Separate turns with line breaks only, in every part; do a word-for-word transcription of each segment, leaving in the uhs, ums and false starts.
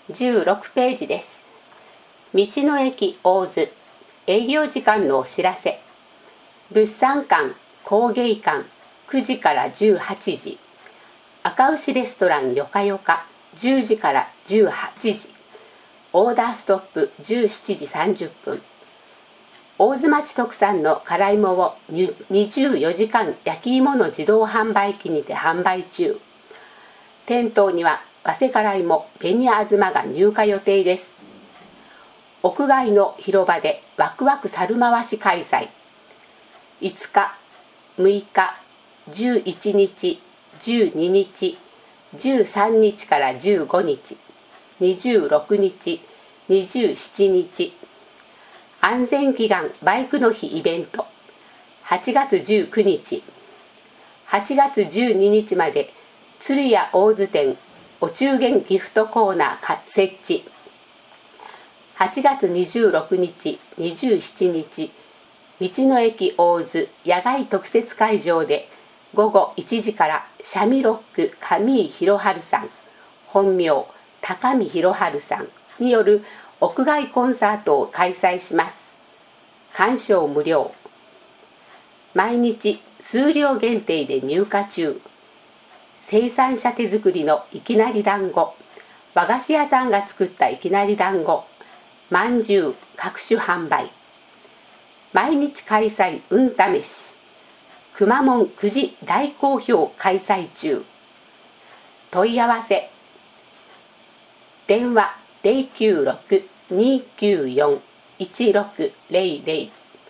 じゅうろくページです。道の駅大津営業時間のお知らせ。物産館工芸館くじからじゅうはちじ、赤牛レストランよかよかじゅうじからじゅうはちじ、オーダーストップじゅうしちじさんじゅっぷん。大津町特産の辛芋をにじゅうよじかん焼き芋の自動販売機にて販売中。店頭には早生辛芋紅あずまが入荷予定です。屋外の広場でワクワク猿回し開催。いつか、むいか、じゅういちにち、じゅうににち、じゅうさんにちからじゅうごにち、にじゅうろくにち、にじゅうしちにち。安全祈願バイクの日イベント。はちがつじゅうくにち、はちがつじゅうににちまで鶴屋大津店お中元ギフトコーナー設置。はちがつにじゅうろくにち、にじゅうしちにち、道の駅大津野外特設会場でごごいちじから三味ロック上井宏治さん、本名高見宏治さんによる屋外コンサートを開催します。鑑賞無料。毎日数量限定で入荷中。生産者手作りのいきなり団子、和菓子屋さんが作ったいきなり団子、まんじゅう各種販売。毎日開催運試し。くまモンくじ大好評開催中。問い合わせ。電話 ゼロきゅうろく にーきゅうよん いちろくゼロゼロ。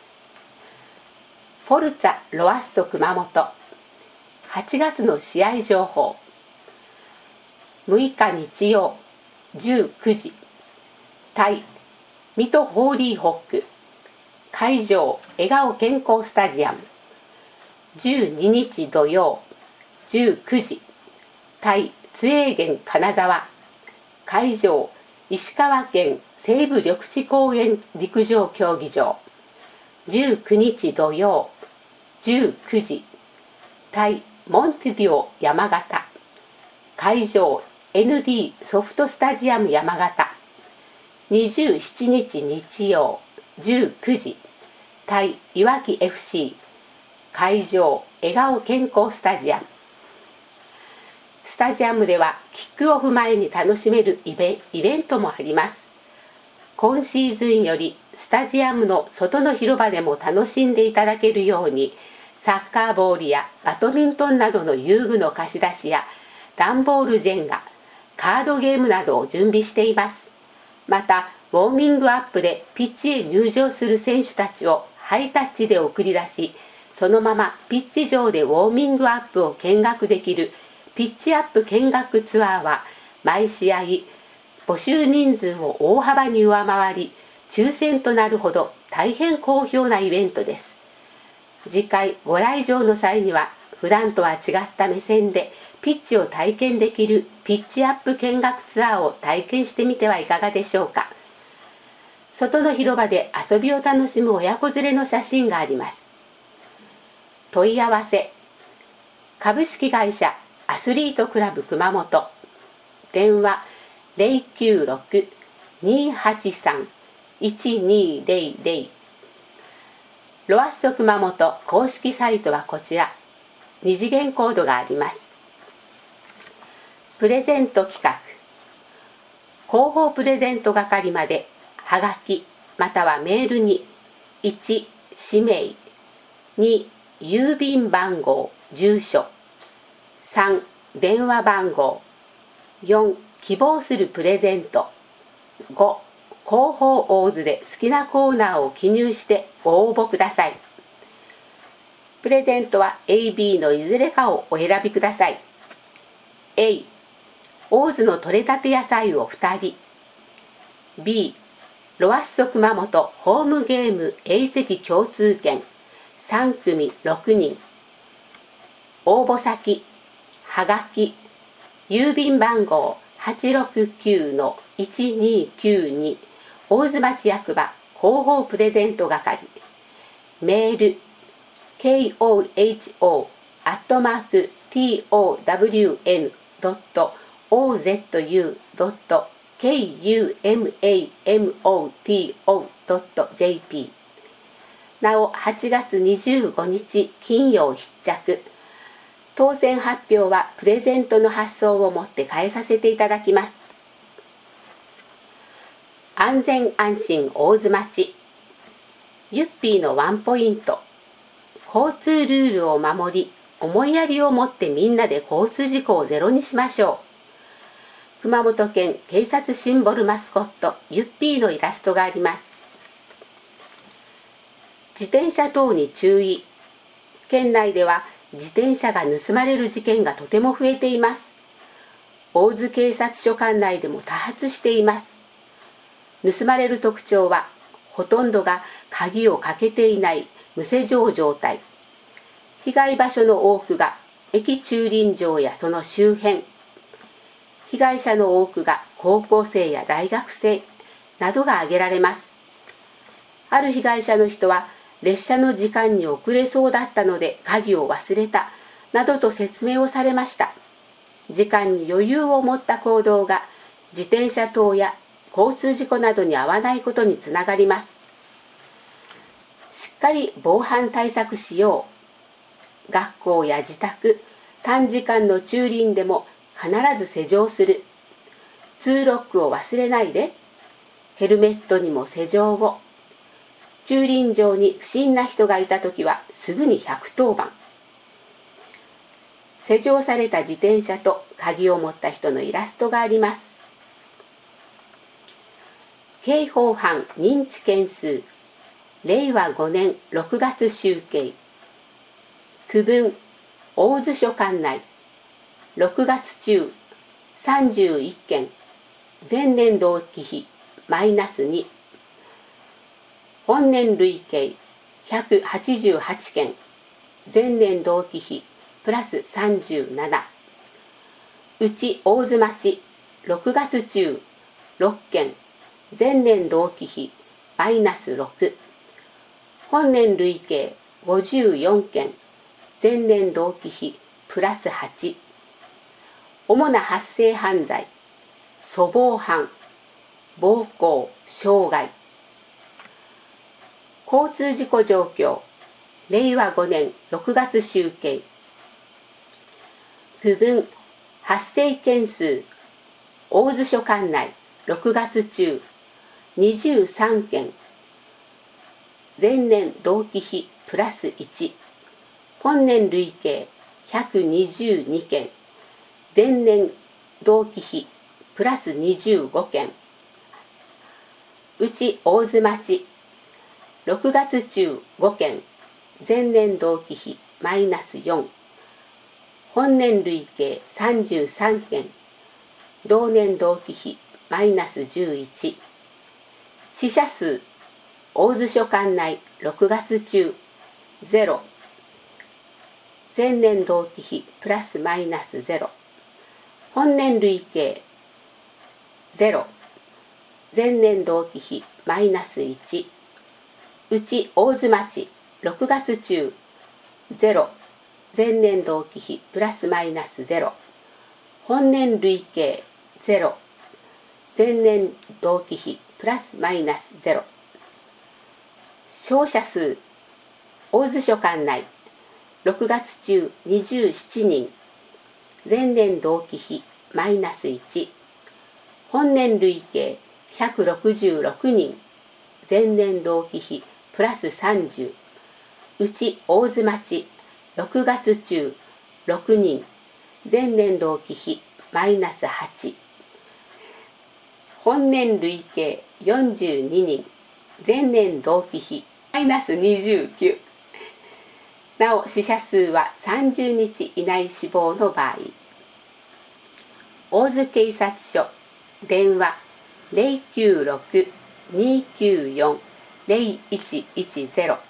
フォルツァロアッソ熊本。はちがつの試合情報。むいか日曜じゅうくじ、対水戸ホーリーホック、会場笑顔健康スタジアム。じゅうににち土曜じゅうくじ、対津永源金沢、会場石川県西部緑地公園陸上競技場。じゅうくにち土曜じゅうくじ、対モンテディオ山形、会場 エヌディー ソフトスタジアム山形。にじゅうしちにち日曜じゅうくじ、対いわき エフシー、会場笑顔健康スタジアム。スタジアムではキックオフ前に楽しめるイベ、イベントもあります。今シーズンよりスタジアムの外の広場でも楽しんでいただけるように、サッカーボールやバドミントンなどの遊具の貸し出しや段ボールジェンガ、カードゲームなどを準備しています。またウォーミングアップでピッチへ入場する選手たちをハイタッチで送り出し、そのままピッチ上でウォーミングアップを見学できるピッチアップ見学ツアーは、毎試合募集人数を大幅に上回り抽選となるほど大変好評なイベントです。次回ご来場の際には普段とは違った目線でピッチを体験できるピッチアップ見学ツアーを体験してみてはいかがでしょうか。外の広場で遊びを楽しむ親子連れの写真があります。問い合わせ。株式会社アスリートクラブ熊本。電話 ゼロきゅうろく にーはちさん いちにーゼロゼロ。ロアッソ熊本公式サイトはこちら。二次元コードがあります。プレゼント企画。広報プレゼント係まではがきまたはメールにいち氏名、に郵便番号住所、さん電話番号、よん希望するプレゼント、ご広報大津で好きなコーナーを記入してご応募ください。プレゼントは エービー のいずれかをお選びください。 A、 大津の取れたて野菜をふたり。 B、 ロアッソ熊本ホームゲーム永積共通券さんくみろくにん。応募先はがき郵便番号 はちろくきゅうのいちにーきゅうに 大津町役場広報プレゼント係。メール ケーオーエイチオー アットマーク ティーオーダブリューエヌ ドット オーゼットユー ドット kumamoto ドット ジェーピー。 なおはちがつにじゅうごにち金曜必着。当選発表はプレゼントの発送をもって返させていただきます。安全安心大津町。ユッピーのワンポイント。交通ルールを守り、思いやりを持ってみんなで交通事故をゼロにしましょう。熊本県警察シンボルマスコットユッピーのイラストがあります。自転車等に注意。県内では自転車が盗まれる事件がとても増えています。大津警察署管内でも多発しています。盗まれる特徴は、ほとんどが鍵をかけていない無施錠状態。被害場所の多くが駅駐輪場やその周辺。被害者の多くが高校生や大学生などが挙げられます。ある被害者の人は、列車の時間に遅れそうだったので鍵を忘れたなどと説明をされました。時間に余裕を持った行動が自転車等や交通事故などに遭わないことにつながります。しっかり防犯対策しよう。学校や自宅、短時間の駐輪でも必ず施錠する。ツーロックを忘れないで。ヘルメットにも施錠を。駐輪場に不審な人がいたときはすぐにひゃくとおばん。施錠された自転車と鍵を持った人のイラストがあります。刑法犯認知件数、れいわごねんろくがつ集計。区分、大津署管内、ろくがつ中、さんじゅういっけん、前年同期比、マイナスに。本年累計、ひゃくはちじゅうはちけん、前年同期比、プラスさんじゅうなな。うち大津町、ろくがつ中、ろっけん、前年同期比マイナスろく。本年累計ごじゅうよんけん、前年同期比プラスはち。主な発生犯罪、粗暴犯、暴行、傷害。交通事故状況、れいわごねんろくがつ集計。区分、発生件数、大津署管内ろくがつ中、にじゅうさんけん、前年同期比プラスいち。本年累計ひゃくにじゅうにけん、前年同期比プラスにじゅうごけん。うち大津町、ろくがつ中ごけん、前年同期比マイナスよん。本年累計さんじゅうさんけん、同年同期比マイナスじゅういち。死者数、大津署管内ろくがつ中、ゼロ。前年同期比プラスマイナスゼロ。本年累計ゼロ。前年同期比マイナスいち。うち大津町ろくがつ中、ゼロ。前年同期比プラスマイナスゼロ。本年累計ゼロ。前年同期比プラスマイナスゼロ。傷者数、大津署管内ろくがつ中にじゅうななにん、前年同期比マイナスいち。本年累計ひゃくろくじゅうろくにん、前年同期比プラスさんじゅう。うち大津町ろくがつ中ろくにん、前年同期比マイナスはち。本年累計よんじゅうににん、前年同期比マイナスにじゅうきゅう。なお死者数はさんじゅうにち以内死亡の場合。大津警察署電話 ゼロきゅうろく にきゅうよん ゼロいちいちゼロ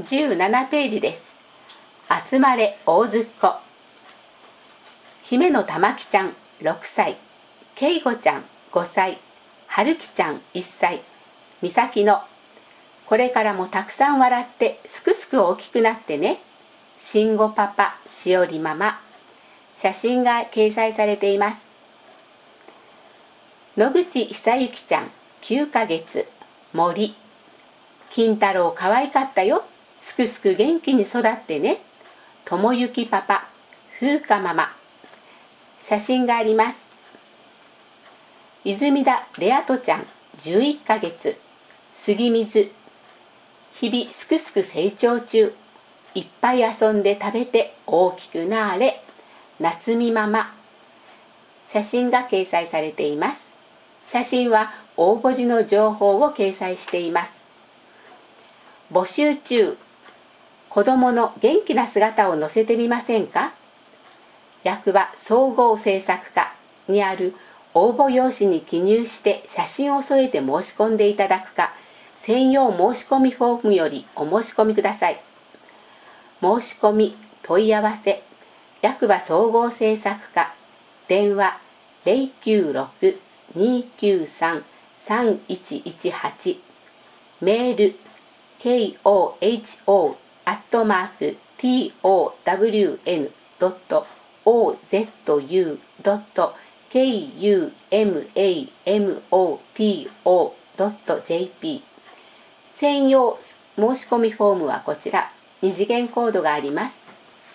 じゅうななページです。集まれ大ずっこ。姫のたまきちゃんろくさい、けいごちゃんごさい、はるきちゃんいっさい、みさきのこれからもたくさん笑ってすくすく大きくなってね。しんごパパ、しおりママ。写真が掲載されています。野口久幸ちゃんきゅうかげつ、森。金太郎かわいかったよ。すくすく元気に育ってね。ともゆきパパ、風花ママ。写真があります。泉田レアトちゃんじゅういっかげつ、杉水。日々すくすく成長中。いっぱい遊んで食べて大きくなーれ。夏美ママ。写真が掲載されています。写真は応募時の情報を掲載しています。募集中。子どもの元気な姿を載せてみませんか？役場総合政策課にある応募用紙に記入して写真を添えて申し込んでいただくか、専用申し込みフォームよりお申し込みください。申し込み問い合わせ役場総合政策課、電話 ゼロきゅうろく にーきゅうさん さんいちいちはち、メール ケーオーエイチオー アットマーク ティーオーダブリューエヌ ドット オーゼットユー ドット ケーユーエムエーエムオーティーオー ドット ジェーピー。 専用申し込みフォームはこちら。に次元コードがあります。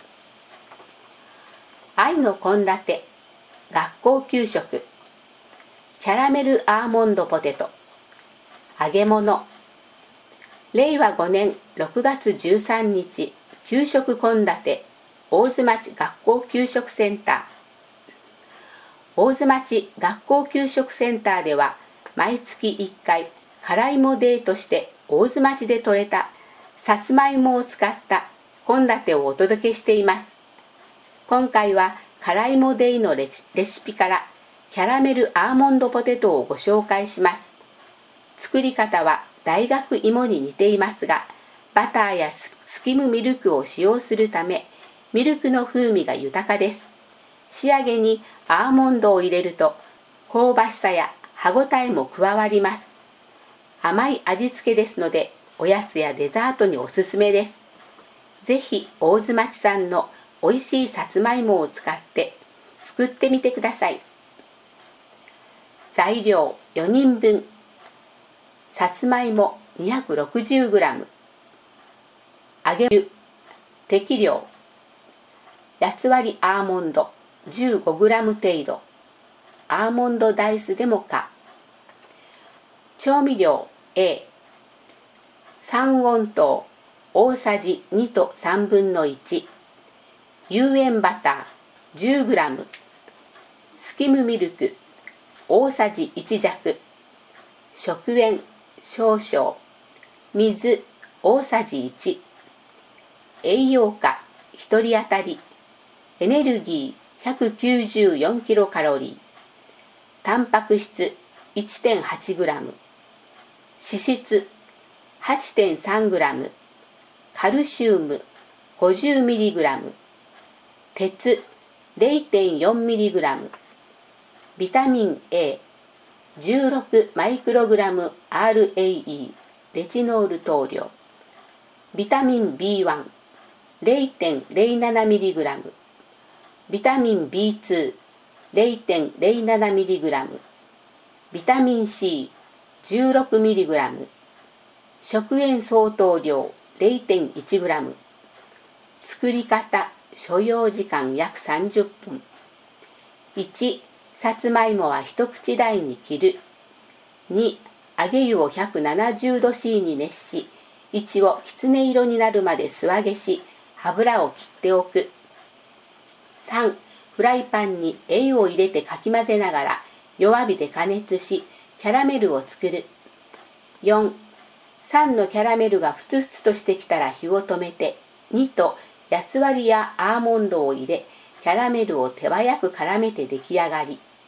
愛の献立学校給食、キャラメルアーモンドポテト、揚げ物。れいわごねんろくがつじゅうさんにち、給食献立大津町学校給食センター。大津町学校給食センターでは毎月いっかい辛いもデーとして大津町で採れたさつまいもを使った献立をお届けしています。今回は辛いもデイのレシピからキャラメルアーモンドポテトをご紹介します。作り方は大学芋に似ていますが、バターやスキムミルクを使用するためミルクの風味が豊かです。仕上げにアーモンドを入れると香ばしさや歯ごたえも加わります。甘い味付けですのでおやつやデザートにおすすめです。ぜひ大津町産のおいしいさつまいもを使って作ってみてください。材料よにんぶん。さつまいも にひゃくろくじゅうグラム、 揚げる適量、八つ割りアーモンド じゅうごグラム 程度、アーモンドダイスでもか。調味料 A、 三温糖大さじにとさんぶんのいち、有塩バター じゅうグラム、 スキムミルク大さじいち弱、食塩少々、水大さじいち。栄養価ひとり当たり、エネルギー ひゃくきゅうじゅうよんキロカロリー、タンパク質 いってんはちグラム、脂質 はちてんさんグラム、カルシウム ごじゅうミリグラム、鉄 れいてんよんミリグラム、ビタミン エーじゅうろくマイクログラム アールエーイー レチノール投量、ビタミン ビーワン れいてんれいななミリグラム、ビタミン ビーツー れいてんれいななミリグラム、ビタミン シー じゅうろくミリグラム、食塩相当量 れいてんいちグラム、作り方所要時間約さんじゅっぷん。いち、さつまいもは一口大に切る。に、揚げ湯をひゃくななじゅうどシーに熱し、いちをきつね色になるまで素揚げし、油を切っておく。さん、フライパンに塩を入れてかき混ぜながら弱火で加熱し、キャラメルを作る。よん、酸のキャラメルがふつふつとしてきたら火を止めて、にと八つ割りやアーモンドを入れ、キャラメルを手早く絡めて出来上がり。